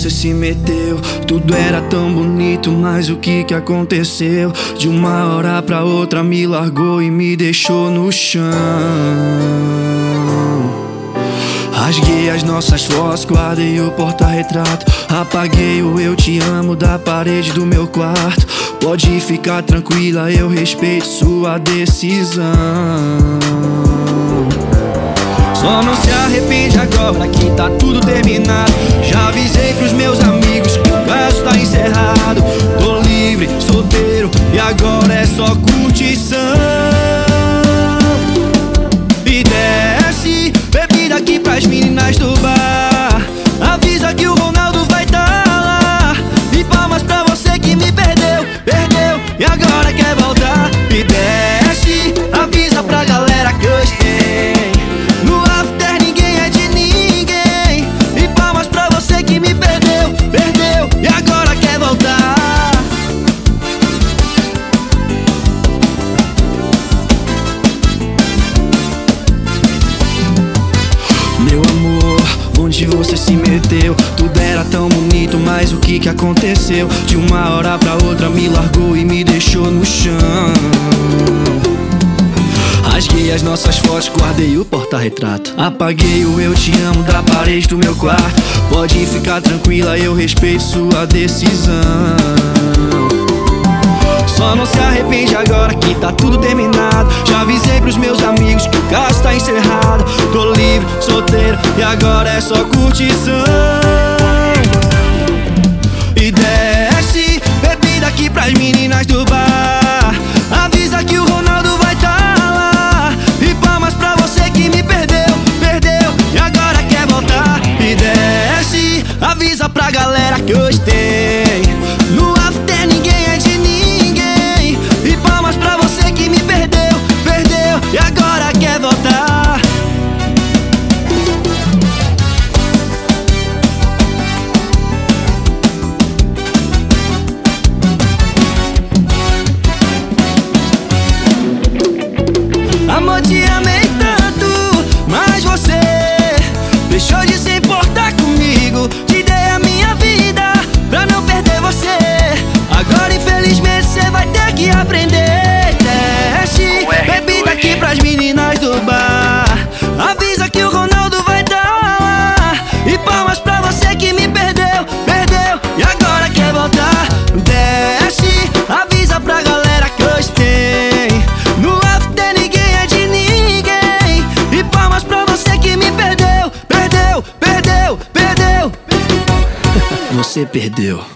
você se meteu. Tudo era tão bonito, mas o que aconteceu? De uma hora pra outra me largou e me deixou no chão. Rasguei as nossas fotos, guardei o porta-retrato. Apaguei o eu te amo da parede do meu quarto. Pode ficar tranquila, eu respeito sua decisão. Só não se arrepende agora que tá tudo terminado. Já avisei pros meus amigos que o caso tá encerrado. Tô livre, solteiro e agora é só curtição. E desce bebida aqui pras meninas do bar. Avisa que o Ronaldo vai tá lá. E palmas pra você que me perdeu, perdeu e agora quer voltar. E desce, avisa pra galera que hoje tem. No after ninguém é de ninguém. E palmas pra você que me perdeu, perdeu e agora quer voltar. Meu amor, onde você se meteu? Tudo era tão bonito, mas o que aconteceu? De uma hora pra outra me largou e me deixou no chão. Rasguei as nossas fotos, guardei o porta-retrato. Apaguei o eu te amo da parede do meu quarto. Pode ficar tranquila, eu respeito sua decisão. Só não se arrepende agora que tá tudo terminado. Já avisei pros meus amigos que o caso tá encerrado. Tô livre, solteiro e agora é só curtição. E desce bebida aqui pras meninas do bar. Avisa que o Ronaldo vai tá lá. E palmas pra você que me perdeu, perdeu e agora quer voltar. E desce, avisa pra galera que hoje tem. No after ninguém é de ninguém. E palmas pra você que me perdeu, perdeu e agora quer voltar. Amor, te amei tanto, mas você deixou de se importar comigo. Te dei a minha vida pra não perder você. Agora infelizmente você vai ter que aprender. Desce bebida aqui pras meninas do bar. Avisa que o Ronaldo vai tá lá. E palmas pra você que me perdeu, perdeu e agora quer voltar. Desce, avisa pra galera que hoje tem. No after ninguém é de ninguém. E palmas pra você que me perdeu, perdeu, perdeu, perdeu. Você perdeu.